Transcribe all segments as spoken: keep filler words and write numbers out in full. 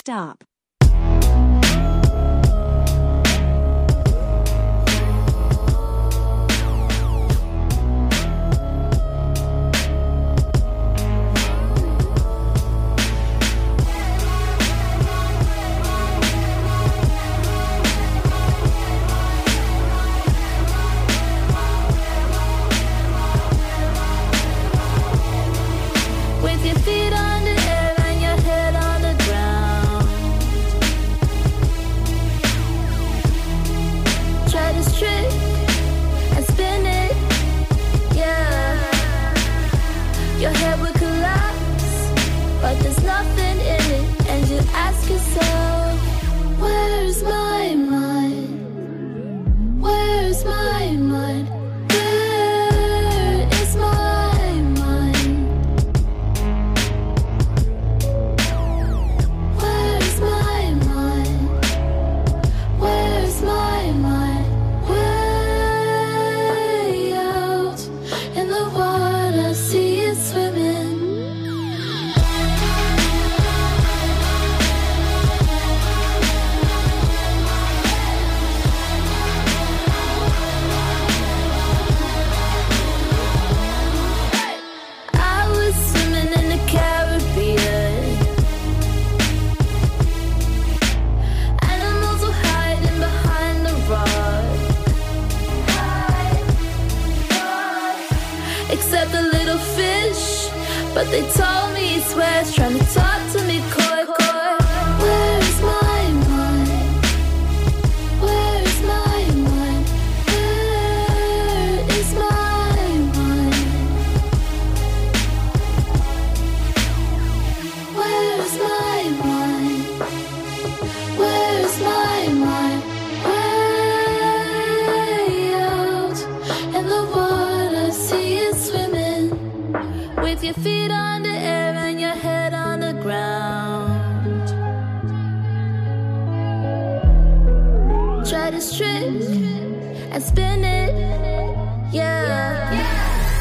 stop. But they told me he swears, trying to talk to me coy, coy. Where is my mind? Where is my mind? Where is my mind? Where is my mind? Where is my mind? Way out in the water, see it swimming. With your feet on the air and your head on the ground. Try this trick and spin it, yeah, yeah.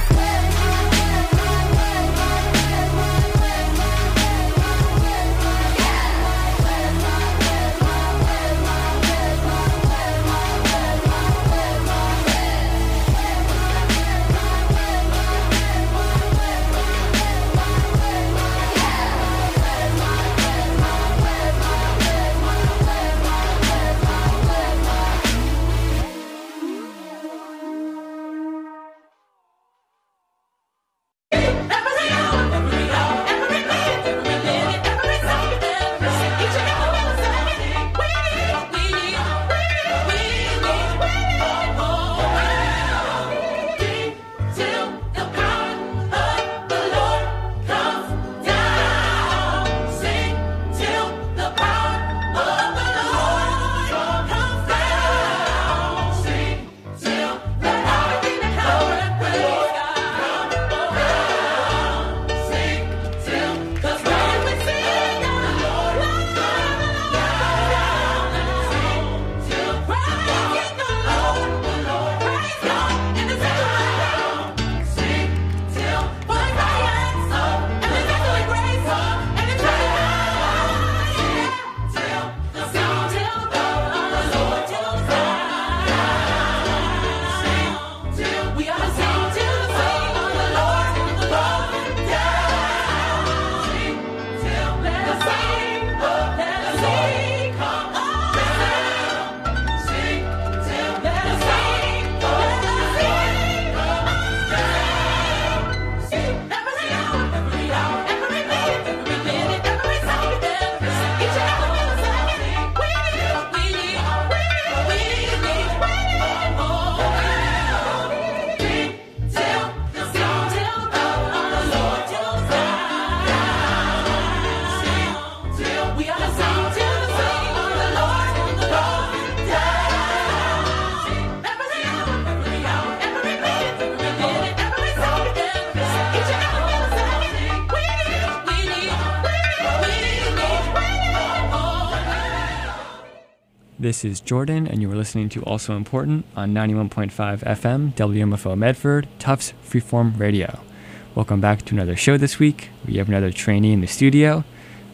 This is Jordan, and you are listening to Also Important on ninety-one point five F M, W M F O Medford, Tufts Freeform Radio. Welcome back to another show this week. We have another trainee in the studio.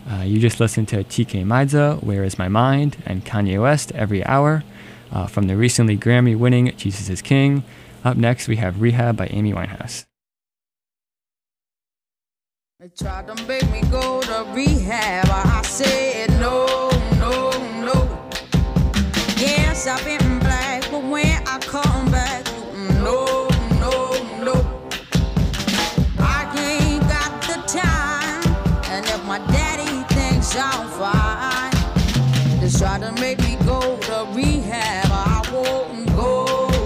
Uh, you just listened to T K Maidza, Where Is My Mind, and Kanye West, Every Hour, uh, from the recently Grammy-winning Jesus is King. Up next, we have Rehab by Amy Winehouse. They tried to make me go to rehab. I said no, no, no. Yes, I've been black, but when I come back, no, no, no. I ain't got the time, and if my daddy thinks I'm fine, they try to make me go to rehab. I won't go.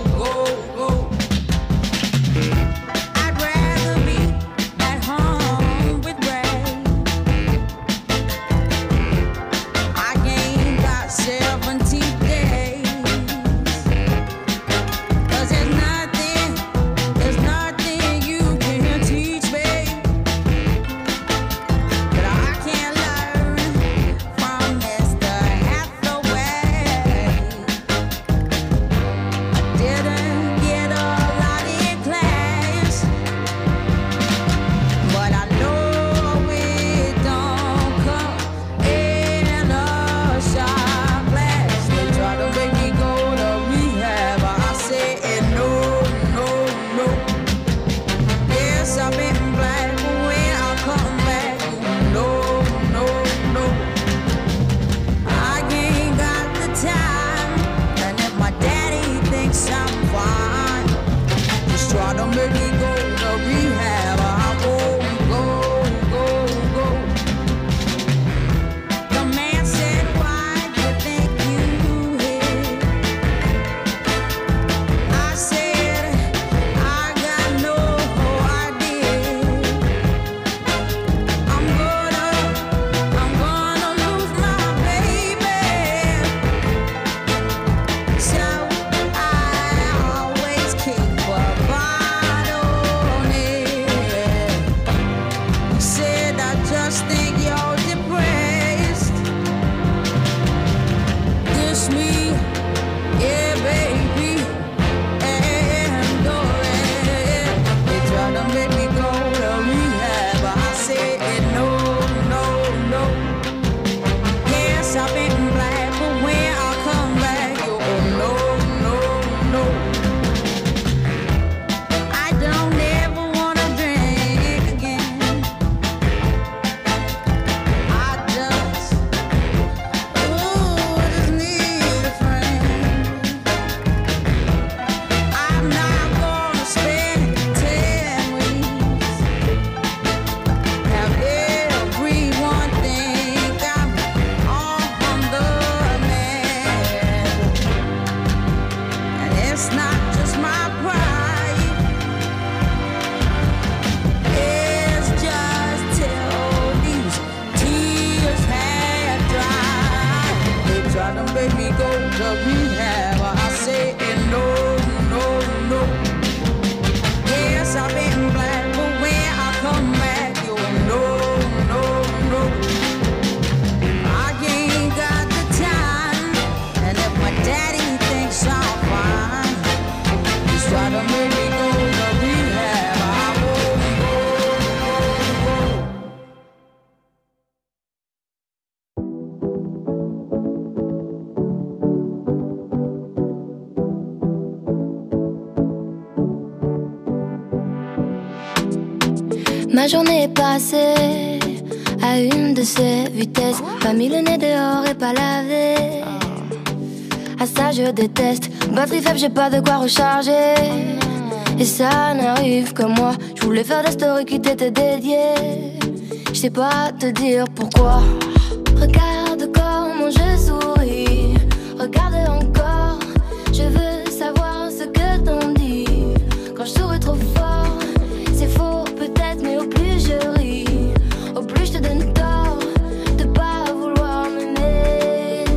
Ma journée est passée à une de ces vitesses. Pas mis le nez dehors et pas lavé. À ça je déteste. Batterie faible, j'ai pas de quoi recharger. Et ça n'arrive que moi. Je voulais faire des stories qui t'étaient dédiées. Je sais pas te dire pourquoi. Regarde comment je souris. Regarde encore. Je veux savoir ce que t'en dis. Quand je souris trop fort, c'est faux peut-être, mais au plus je ris, au plus je te donne tort de pas vouloir m'aimer.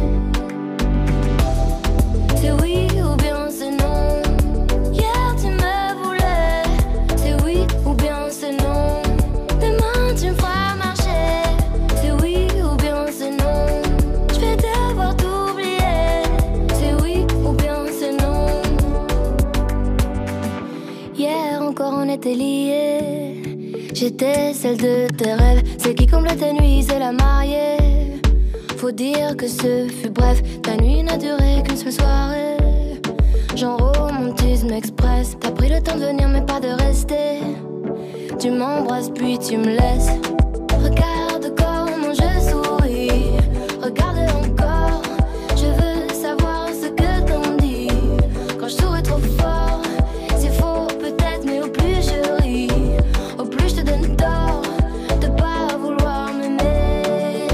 C'est oui ou bien c'est non. Hier tu me voulais. C'est oui ou bien c'est non. Demain tu me feras marcher. C'est oui ou bien c'est non. Je vais devoir t'oublier. C'est oui ou bien c'est non. j'étais celle de tes rêves, celle qui comblait tes nuits et la mariée. Faut dire que ce fut bref, ta nuit n'a duré qu'une seule soirée. Genre romantisme express, t'as pris le temps de venir mais pas de rester. Tu m'embrasses puis tu me laisses. Regarde comment je souris, regarde encore. Je veux savoir ce que t'en dis. Quand je souris trop fort, c'est faux peut-être, mais au plus je ris, au plus je te donne tort de pas vouloir m'aimer.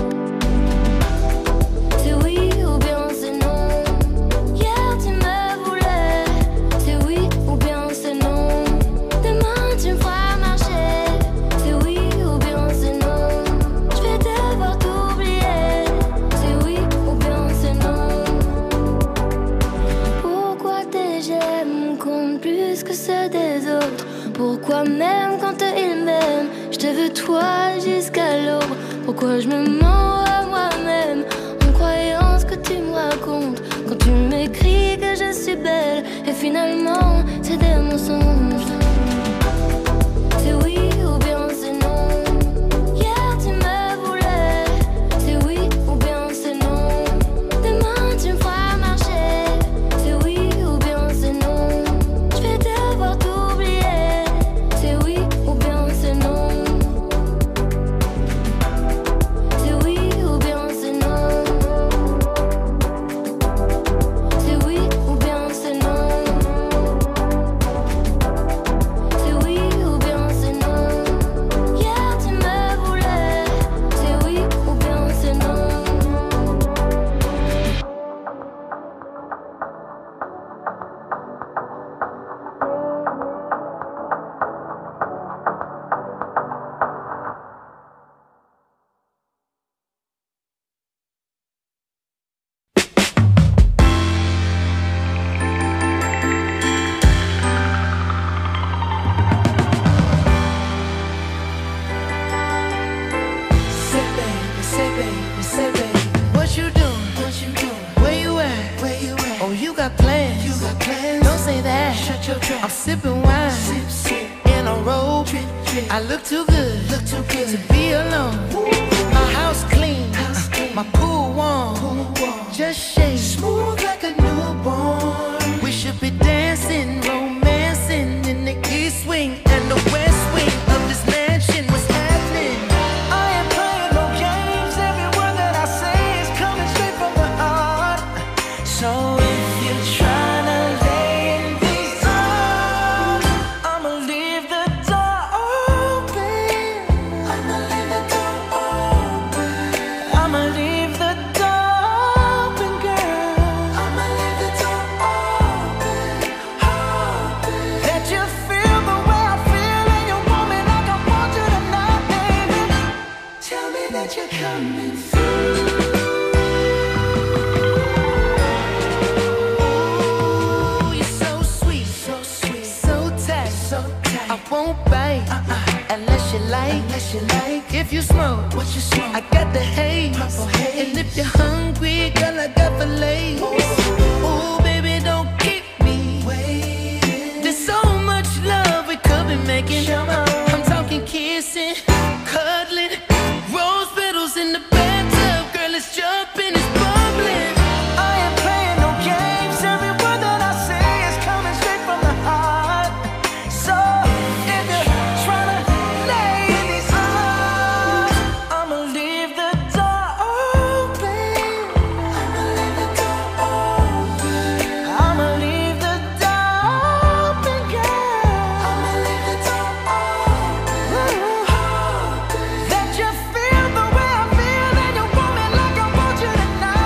C'est oui ou bien c'est non. Hier tu me voulais. C'est oui ou bien c'est non. Demain tu me feras marcher. C'est oui ou bien c'est non. Je vais devoir t'oublier. C'est oui ou bien c'est non. Pourquoi tes j'aime comptent plus que ceux des autres? Pourquoi même quand ils m'aiment, je te veux toi jusqu'à l'aube? Pourquoi je me mens à moi-même en croyant ce que tu me racontes? Quand tu m'écris que je suis belle et finalement c'est des mensonges. C'est oui ou bien c'est non. Hier tu me voulais. C'est oui ou bien c'est non. Demain tu me feras marcher. C'est oui ou bien c'est non. Je vais devoir t'oublier. C'est oui ou bien c'est non. C'est oui ou bien c'est non. C'est oui ou bien c'est non. C'est oui ou bien c'est non. Hier tu me voulais. C'est oui ou bien c'est non. Say baby, say baby, say baby, what you doing? What you doing? Where you at? Where you at? Oh, you got plans? You got plans? Don't say that. Shut your trap. I'm sipping wine, sip, sip. In a robe. Drip, drip. I look too good, look too good to be alone. My house clean, house clean. My pool warm, pool warm. Just shake smooth like a newborn. We should be dancing, romancing in the east wing and the west wing of this mansion. What's happening? I ain't playing no games. Every word that I say is coming straight from the heart. So if you're trying to lay in these arms, I'ma leave the door open. I'ma leave the door open. I'ma leave the door open, girl. I'ma leave the door open, open. Let you feel the way I feel, and you want me like I want you tonight, baby. Tell me that you're coming through. Ooh, you're so sweet, so sweet, so tight, so tight. I won't bite uh-uh. unless you like, unless you like. If you smoke, what you smoke? I got the haze. Purple haze. And if you're hungry, girl, I got fillets. Ooh, baby, don't keep me waiting. There's so much love we could be making. I'm talking kissing, cuddling, rose petals in the bathtub. Girl, it's jumping, it's bubbling. I ain't playing no games. Every word that I say is coming straight from the heart. So if you're trying to lay in these arms, I'ma leave the door open. I'ma leave the door open. I'ma leave the door open, girl. I'ma leave the door open. Let you feel the way I feel, and you want me like I want you tonight.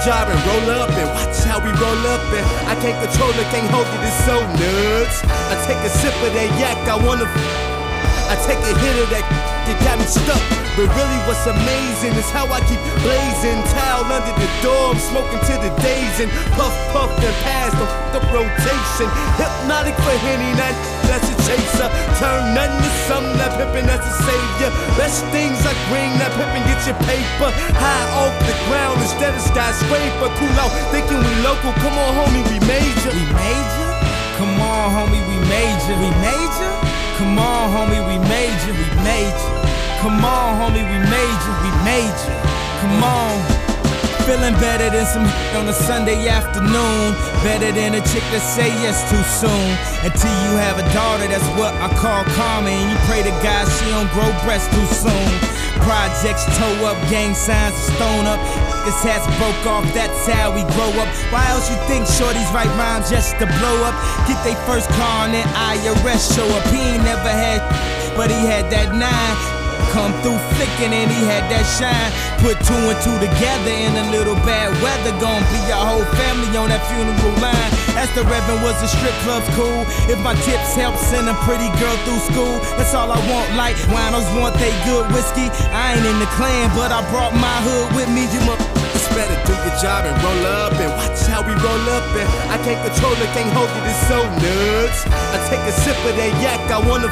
job and roll up and watch how we roll up and I can't control it, can't hold it, it's so nuts. I take a sip of that yak, I wanna I take a hit of that that got me stuck. But really what's amazing is how I keep blazing. Towel under the door, I'm smoking to the days and puff, puff, and pass the f*** up rotation. Hypnotic for Henny, that that's a chaser. Turn nothing to something, that pimpin' that's a savior. Best things I bring, that pimpin' get your paper. High off the ground instead of skyscraper. Cool out, thinking we local, come on homie, we major. We major? Come on homie, we major. We major? Come on homie, we major. We major. Come on, homie, we major, we major. Come on. Feeling better than some on a Sunday afternoon. Better than a chick that say yes too soon. Until you have a daughter, that's what I call karma. And you pray to God she don't grow breasts too soon. Projects toe up, gang signs stone up. His hats broke off, that's how we grow up. Why else you think shorties write rhymes just to blow up? Get they first car and then I R S show up. He ain't never had, but he had that nine. Come through flickin' and he had that shine. Put two and two together in a little bad weather. Gon' be our whole family on that funeral line. Ask the Reverend, was the strip clubs cool? If my tips help send a pretty girl through school, that's all I want, like winos want they good whiskey. I ain't in the clan, but I brought my hood with me. You must better do your job and roll up and watch how we roll up and I can't control it, can't hold it, it's so nuts. I take a sip of that yak, I wanna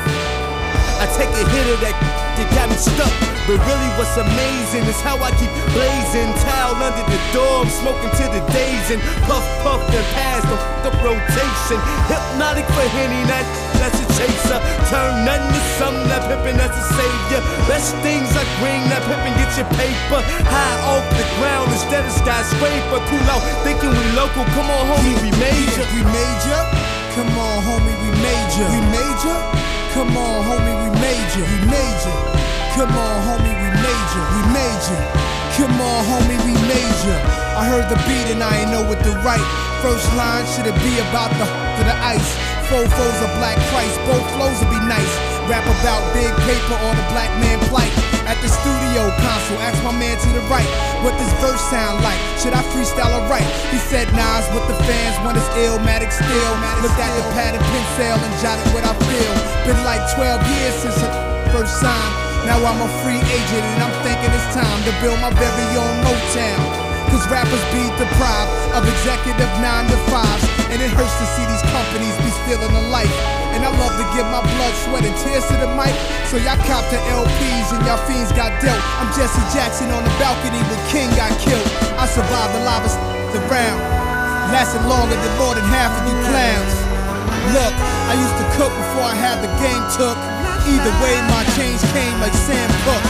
I take a hit of that that got me stuck. But really what's amazing is how I keep blazing. Towel under the door, I'm smoking to the days and puff, puff, and pass the f*** up rotation. Hypnotic for Henny, that that's a chaser. Turn nothing to something, that pimpin' that's a savior. Best things I bring, that pimpin' get your paper. High off the ground instead of skyscraper. Cool out, thinking we local, come on homie, we major. We major? Come on homie, we major. We major? Come on homie, we major. We major. Come on homie, we major. We major. Come on homie, we major. I heard the beat and I ain't know what to write. First line, should it be about the to the ice? Four foes of black Christ, both flows will be nice. Rap about big paper or the black man plight. At the studio console, ask my man to the right, what this verse sound like? Should I freestyle or write? He said Nas with the fans, one is Illmatic still. Looked at the pad and pencil and jotted what I feel. Been like twelve years since I first signed. Now I'm a free agent and I'm thinking it's time to build my very own Motown. Cause rappers be deprived of executive nine to fives, and it hurts to see these companies be stealing the life. And I love to give my blood, sweat, and tears to the mic. So y'all cop the L Ps and y'all fiends got dealt. I'm Jesse Jackson on the balcony when King got killed. I survived the lava around, lasted longer than more than half of you clowns. Look, I used to cook before I had the game took. Either way, my change came like Sam Cooke.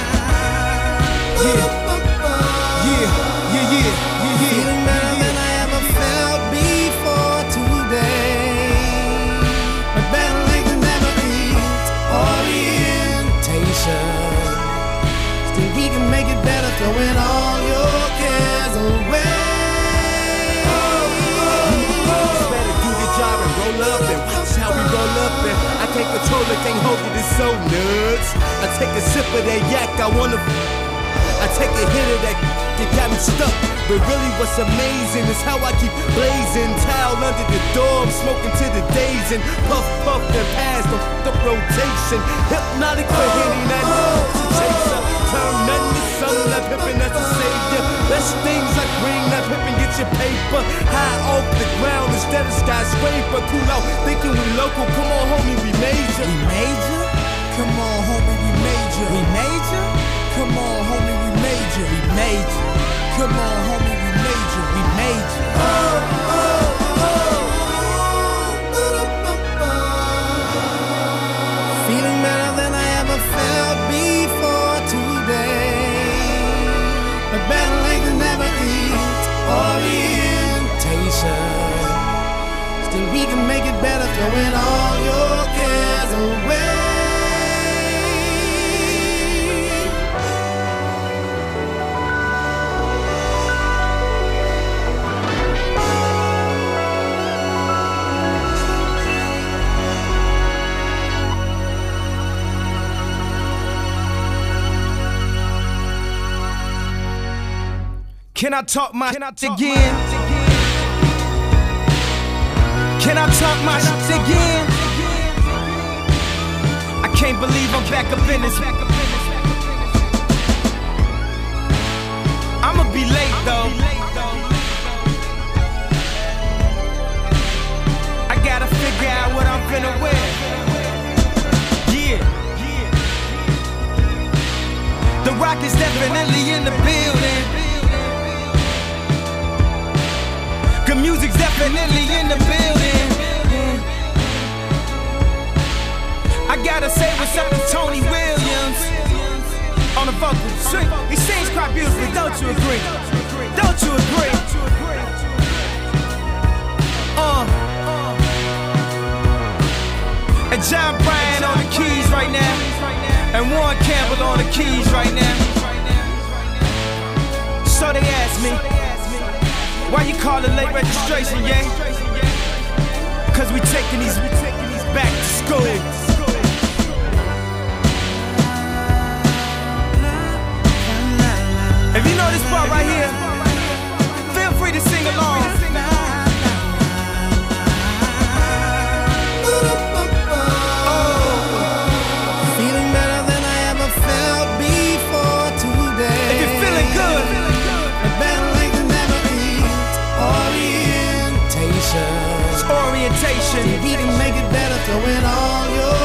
Yeah, yeah, yeah, yeah, yeah, yeah. Feeling better than I ever felt before today. But better late than never eat orientation. Still we can make it better, throwing all your cares away. Job and roll up and watch how we roll up and I can't control it, can't hold it, it's so nuts. I take a sip of that yak, I wanna I take a hit of that that got me stuck. But really what's amazing is how I keep blazing. Towel under the door, I'm smoking to the days and puff, puff, and pass the f*** up rotation. Hypnotic for Henny, that that's a chaser. Turn nothing to something, that pimpin' that's a savior. Best things I bring, that pimpin' get your paper. High off the ground instead of skyscraper. Cool out, thinking we local, come on homie, we major. We major? Come on homie, we major. We major? Come on homie, we major. We major. Come on homie, we major. We major. Oh, oh, oh. Feeling better than I ever felt before today. But better late than never eat orientation. Still we can make it better, throwing all your cares away. Can I talk my Can I talk again? My Can I talk my shit again? I can't believe I'm back up in this. I'ma be late though. I gotta figure out what I'm finna wear. Yeah. The Rock is definitely in the building. Good music's definitely in the building. I gotta say what's up to Tony Williams on the vocals. He sings quite beautifully, don't you agree? Don't you agree? Uh. And John Bryan on the keys right now, and Warren Campbell on the keys right now. So they ask me, why you call it late registration, yeah? Cause we taking these back to school. If you know this part right here, feel free to sing along. Feeling better than I ever felt before today. If you're feeling good, better late than never is. Orientation. it's orientation. We can make it better, throw in all your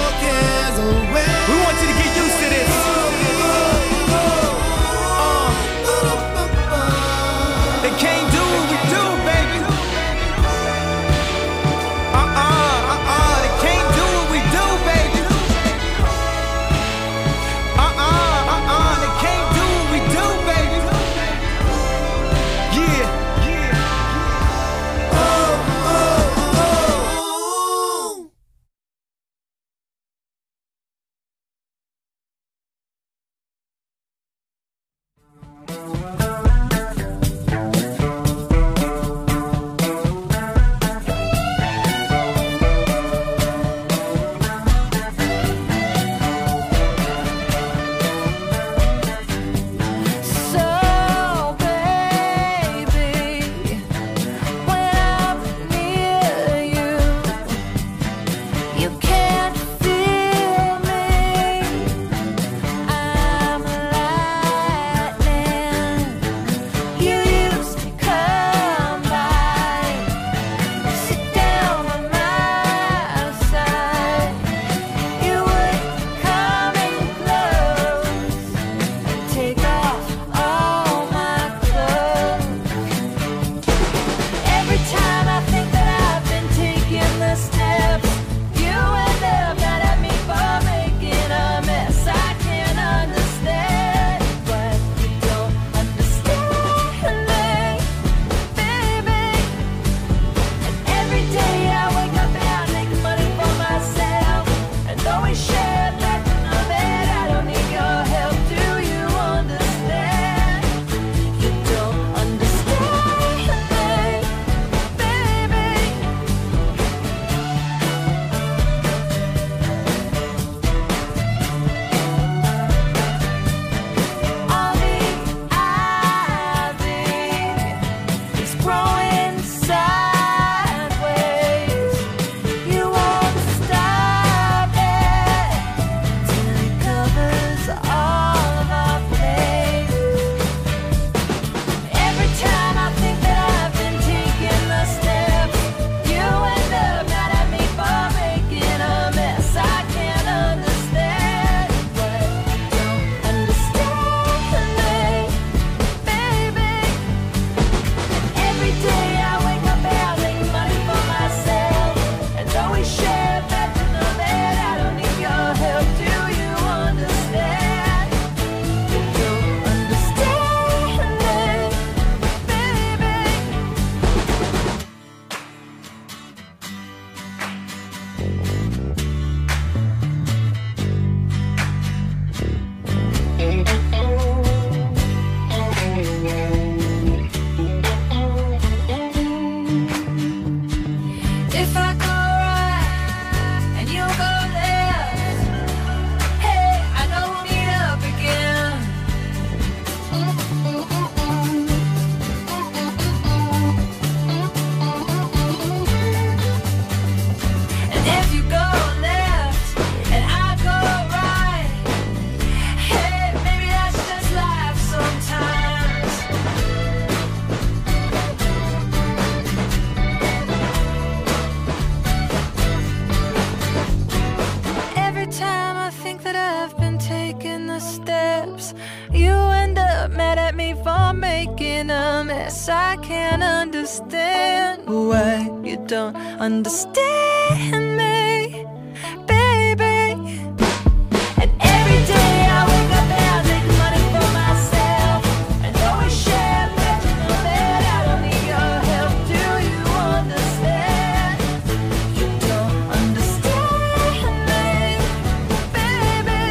in a mess. I can't understand why you don't understand me, baby. And every day I wake up and I make money for myself, and always share, but you know that I don't need your help. Do you understand? You don't understand me, baby.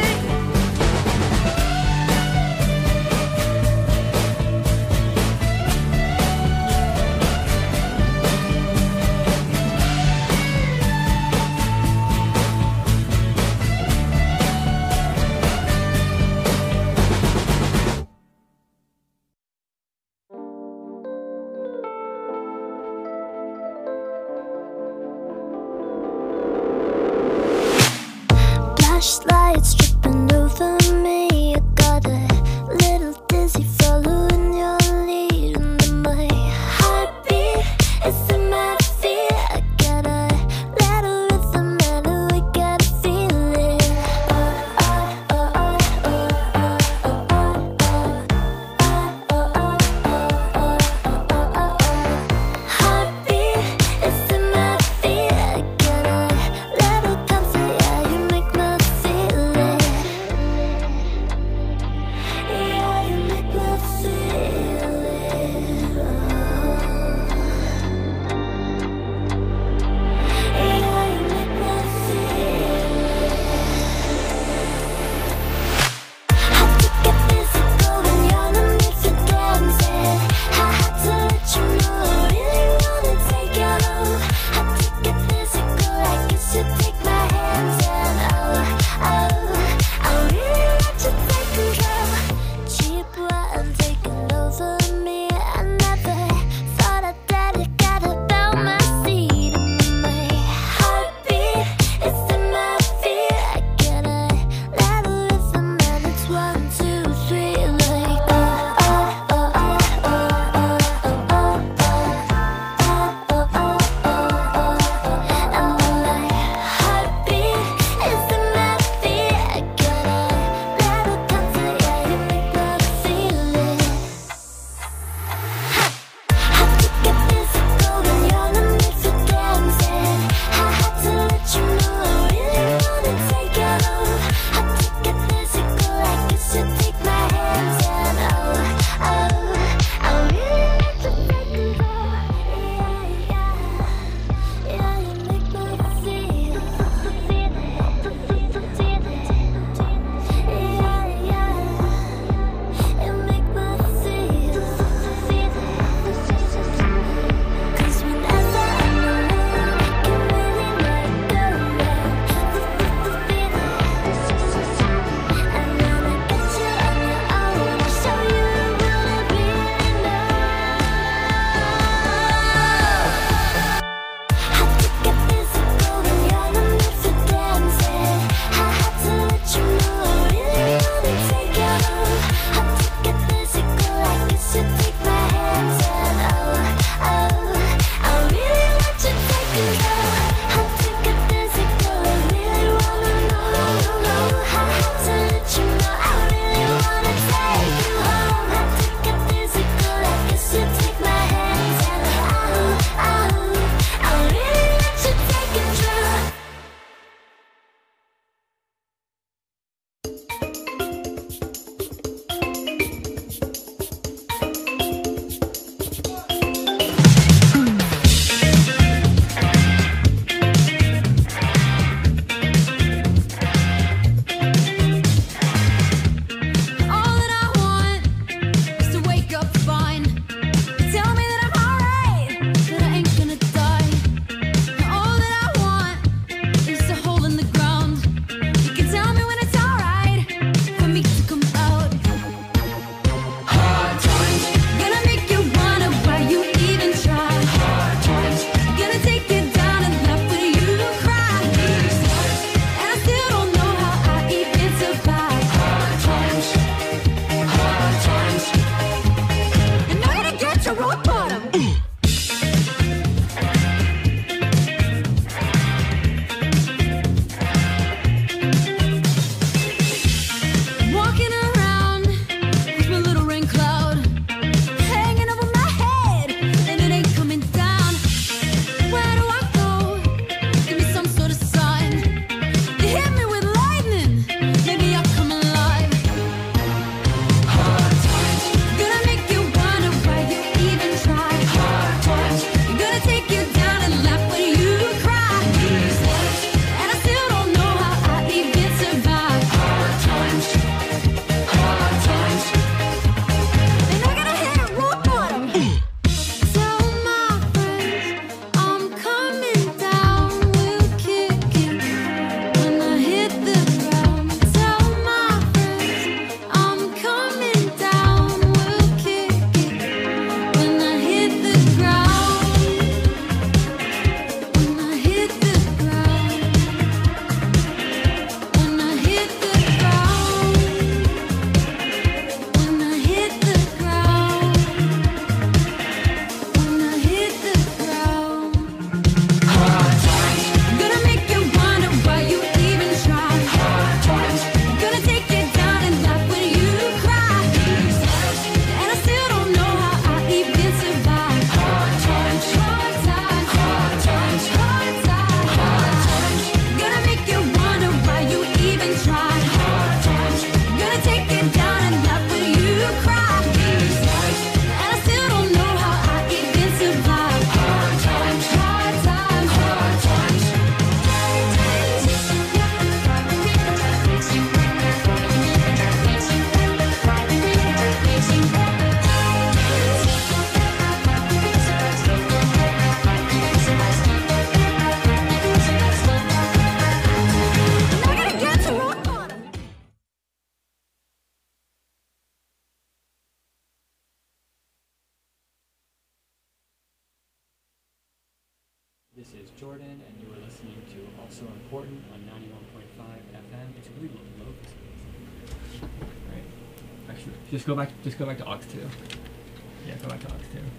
This is Jordan, and you are listening to Also Important on ninety-one point five F M. It's really low. Right. Actually, just go back. Just go back to aux two. Yeah, go back to aux two.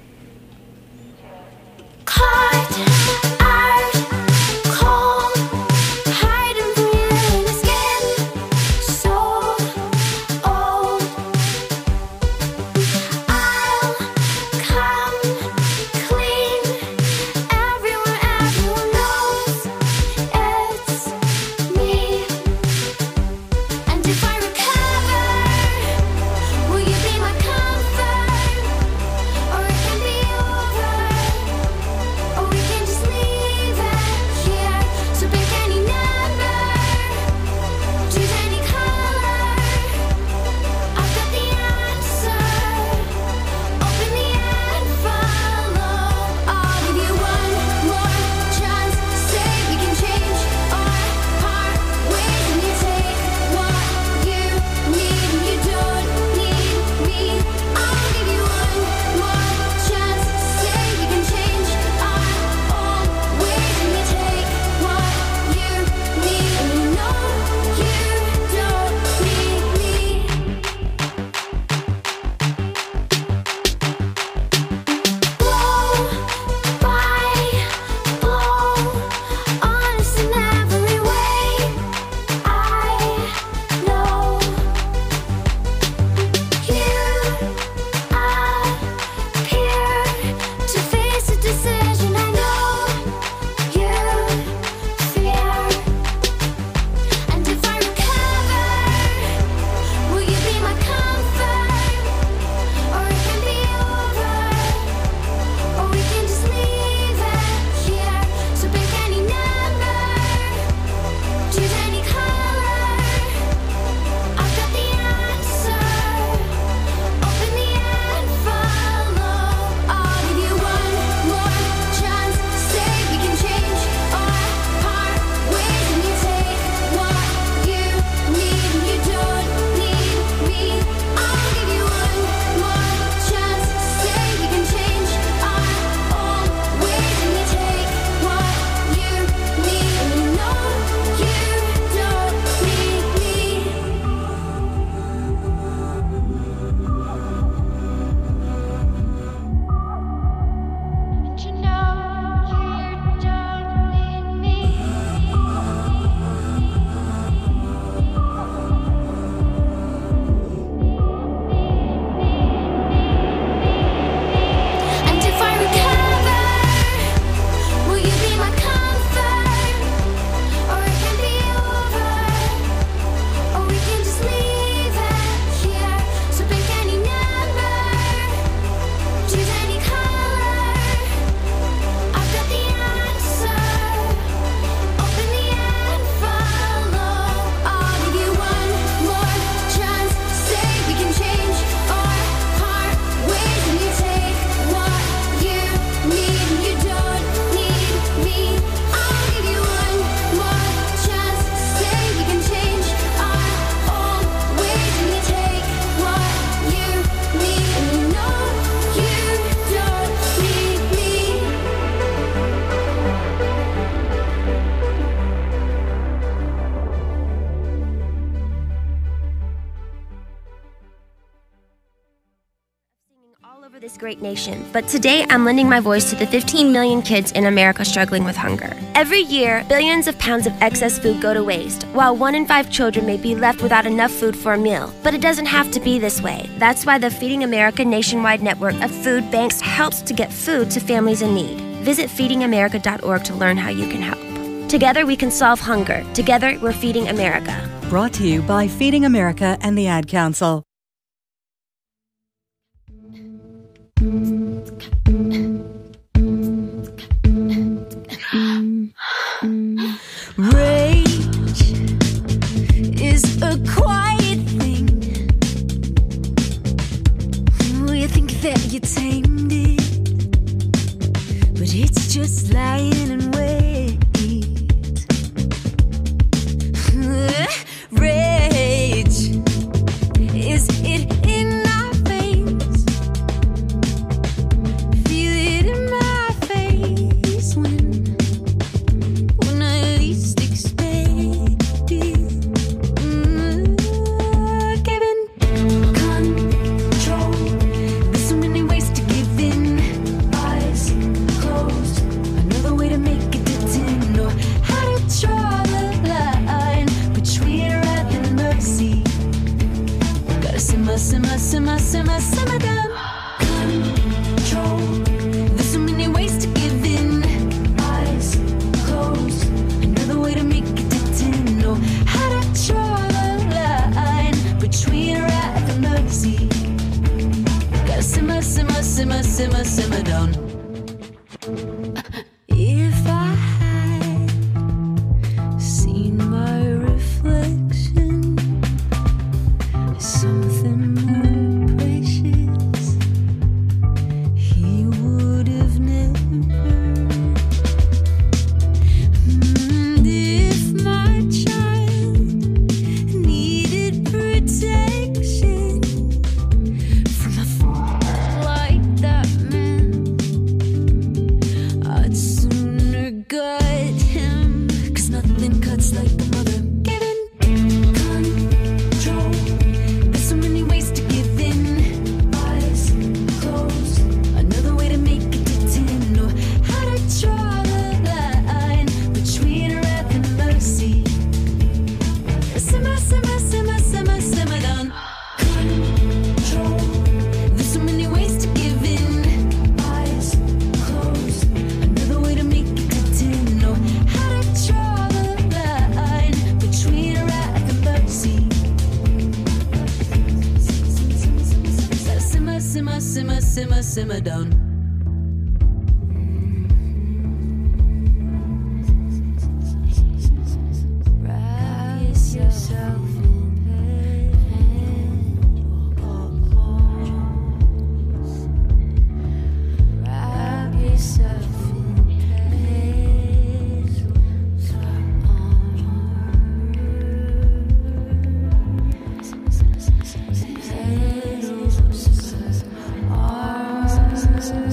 Caught out cold, hiding from you in the skin, so old. I'll come clean. Everyone, everyone knows it's me. And if I recover, will you be my comfort? Or it can be over. Or we can just leave it here. So pick any number, choose any color. I've got the answer. Open the envelope. I'll give you one more chance. Say we can change or part ways, and you take what you need. You don't need me. I'll give you one more chance. Say we can change our old ways, and you take what you need. And you know you don't need me. Blow by blow, honest in every way. I know you appear to face a decision. I know you fear. And if I recover, will you be my comfort? Or it can be over. Or we can just leave it here. So pick any number, choose any color. I've got the answer. Open the envelope. I'll give you one more chance. Say we can change or part ways, and you take what you need. You don't need me. I'll give you one more chance. Say we can change our old ways, and you take what you need. And you know you don't need me. And you know you don't need me. And if I recover, will you be my comfort? Or it can be over. Or we can just leave it here. So pick any number, choose any color. I've got the answer. Open the envelope. I'll give you one more chance. Say we can change or part ways, and you take what you need. You don't need me. I'll give you one more chance. Say we can change our old ways, and you take what you need. And you know you don't need me. Singing all over this great nation, but today I'm lending my voice to the fifteen million kids in America struggling with hunger. Every year, billions of pounds of excess food go to waste, while one in five children may be left without enough food for a meal. But it doesn't have to be this way. That's why the Feeding America nationwide network of food banks helps to get food to families in need. Visit feeding america dot org to learn how you can help. Together we can solve hunger. Together we're feeding America. Brought to you by Feeding America and the Ad Council. Rage is a quiet thing. You think that you tamed it, but it's just lying in wait. Rage is mercy. Gotta simmer, simmer, simmer, simmer, simmer down. Control. There's so many ways to give in. Eyes closed. Another way to make it to know how to draw the line between wrath and mercy. Gotta simmer, simmer, simmer, simmer, simmer down. If I had seen my reflection as something more precious, he would have never. And if my child needed protection from a fool like that man, I'd sooner gut him, 'cause nothing cuts like the mother. Given control, there's so many ways to give in. Eyes closed, another way to make it to know how to draw the line between wrath and mercy. Simmer, simmer, simmer, simmer, simmer down. Control, there's so many ways to give in. Eyes closed, another way to make it to know how to draw the line between wrath and mercy. Simmer, simmer, simmer, simmer, simmer down. Wrap yourself in pain. Wrap yourself in pain. Arms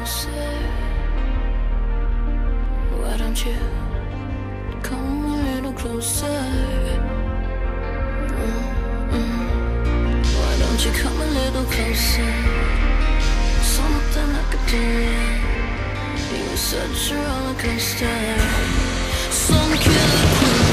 closer? Why don't you come a little closer? Mm-mm. Why don't you come a little closer? Something I could do. You were such a roller coaster. Some killer queen.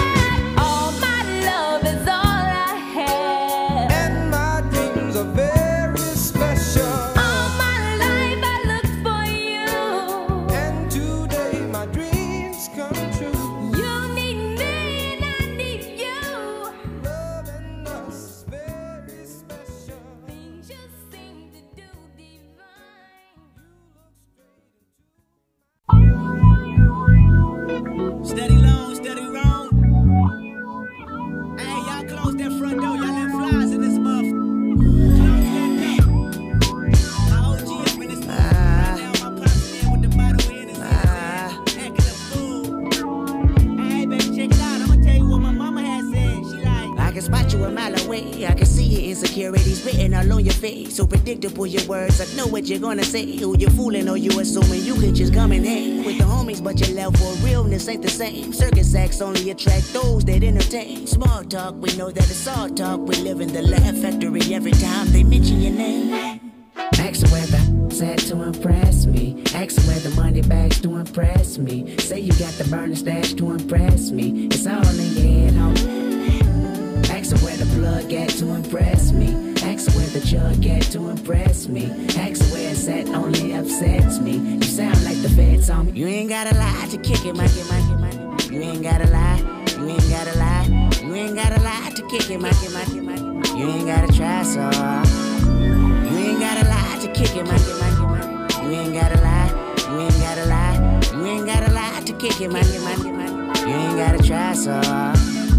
Very on your face. So predictable your words, I know what you're gonna say. Who you fooling or you assuming you could just come and hang with the homies, but your level of realness ain't the same. Circus acts only attract those that entertain. Small talk, we know that it's all talk. We live in the laugh factory every time they mention your name. Ask where the set to impress me. Ask where the money bags to impress me. Say you got the burner stash to impress me. It's all in your head, homie. Ask where the plug at to impress me. Ask where the jug at to impress me. Ask where it's at only upsets me. You sound like the feds on me. You ain't gotta lie to kick it, my kid, my kid, my kid. You ain't gotta lie. You ain't gotta lie. You ain't gotta lie to kick it, my kid, my kid, my kid. You ain't gotta try so hard. You ain't gotta lie to kick it, my kid, my kid, my kid. You ain't gotta lie. You ain't gotta lie. You ain't gotta lie to kick it, my kid, my kid, my kid. You ain't gotta try so hard.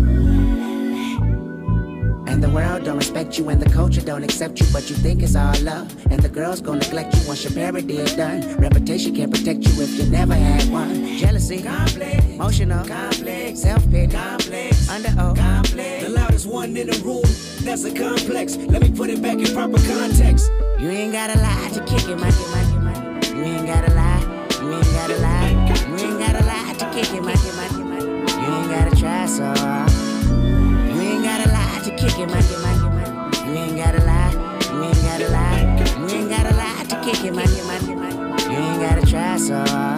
And the world don't respect you and the culture don't accept you, but you think it's all love. And the girls gon' neglect you once your parody is done. Reputation can't protect you if you never had one. Jealousy, complex, emotional, complex, self-pity, complex, under oath, complex. The loudest one in the room, that's a complex. Let me put it back in proper context. You ain't gotta lie to kick it, my kid, my kid, my kid. You ain't gotta lie. You ain't gotta lie. You ain't gotta lie to kick it, my kid, my kid, my kid. You ain't gotta try so hard. You ain't gotta lie to kick it, my kid, my kid, my kid. You ain't gotta lie. You ain't gotta lie. You ain't gotta lie to kick it, my kid, my kid, my kid. You ain't gotta try so hard.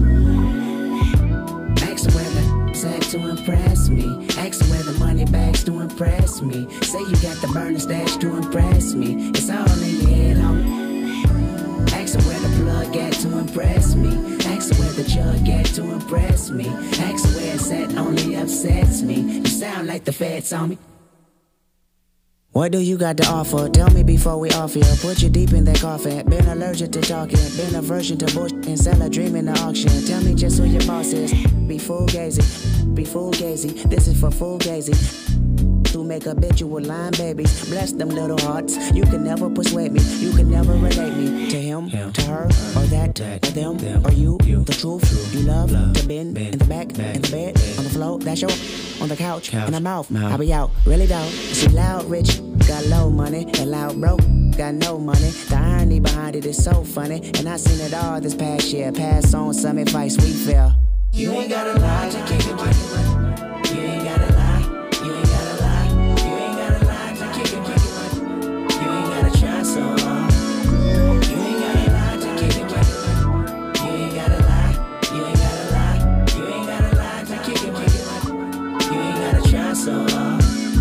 Ask where the sack to impress me. Ask where the money bags to impress me. Say you got the burner stash to impress me. It's all in your head, homie. Ask where the plug at to impress me. Ask where the jug at to impress me. Ask where it's at only upsets me. You sound like the feds on me. What do you got to offer? Tell me before we off here. Put you deep in that coffin. Been allergic to talking. Been aversion to bullshit and sell a dream in the auction. Tell me just who your boss is. Be fugazi. Be fugazi. This is for fugazi. To make habitual line babies. Bless them little hearts. You can never persuade me. You can never relate me to him, him to her, or that, that or them, them, or you. you. The truth, truth. You love, love to bend, bend in the back, back in the bed, bed, on the floor. That's your on the couch, couch. In the mouth. mouth. I'll be out, really down. See loud, rich, got low money, and loud broke, got no money. The irony behind it is so funny, and I seen it all this past year. Pass on some advice we feel. You ain't gotta lie to kick it, kick it. You ain't gotta lie. You ain't gotta lie. You ain't gotta lie to kick it, kick it. You ain't gotta try so hard. You ain't gotta lie to kick it, kick it. You ain't gotta lie. You ain't gotta lie. You ain't gotta lie to kick it, kick it. You ain't gotta try so hard.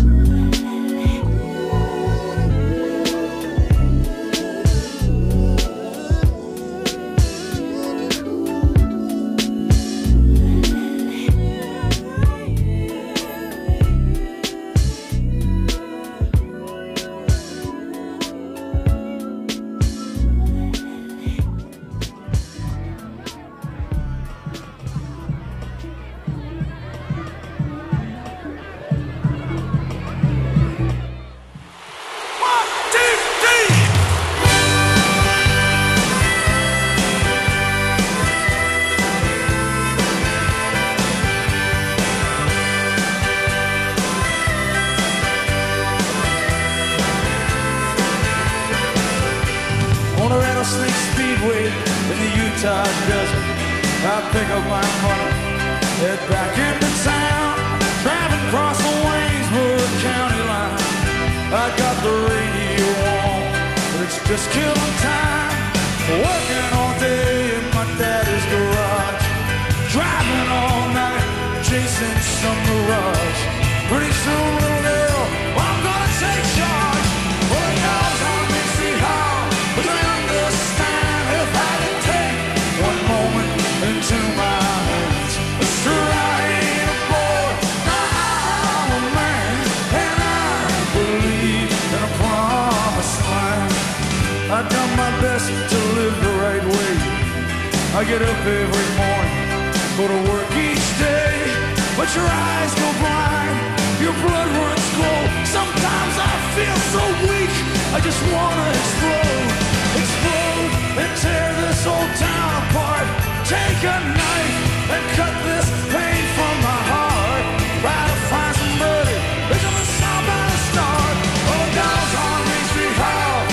I get up every morning, go to work each day, but your eyes go blind, your blood runs cold. Sometimes I feel so weak, I just wanna explode, explode and tear this old town apart. Take a knife and cut this pain from my heart. Try to find somebody who's gonna stop and start. Oh, dogs on Main Street House,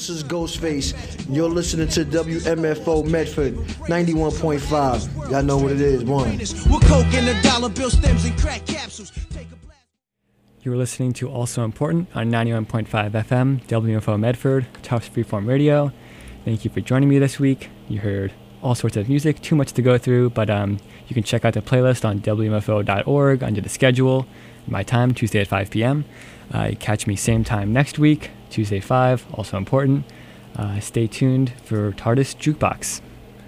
This is Ghostface. You're listening to W M F O Medford ninety-one point five. Y'all know what it is. One. With coke and the dollar bill stems and crack capsules. You were listening to Also Important on ninety-one point five F M, W M F O Medford, Tufts Freeform Radio. Thank you for joining me this week. You heard all sorts of music, too much to go through, but um, you can check out the playlist on W M F O dot org under the schedule. My time, Tuesday at five p.m. Uh, catch me same time next week, Tuesday five, Also Important. Uh, stay tuned for TARDIS Jukebox.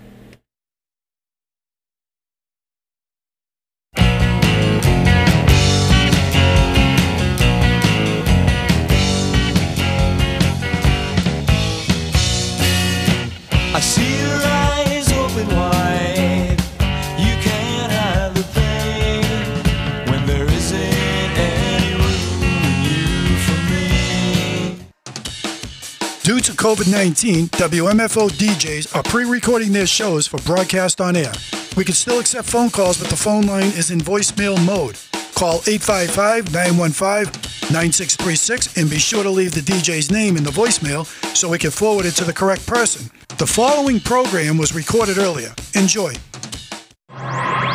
I see your eyes open wide. You can't hide the pain when there isn't any room in you for me. Due to COVID nineteen, W M F O D Js are pre-recording their shows for broadcast on air. We can still accept phone calls, but the phone line is in voicemail mode. Call eight five five, nine one five, nine six three six and be sure to leave the D J's name in the voicemail so we can forward it to the correct person. The following program was recorded earlier. Enjoy.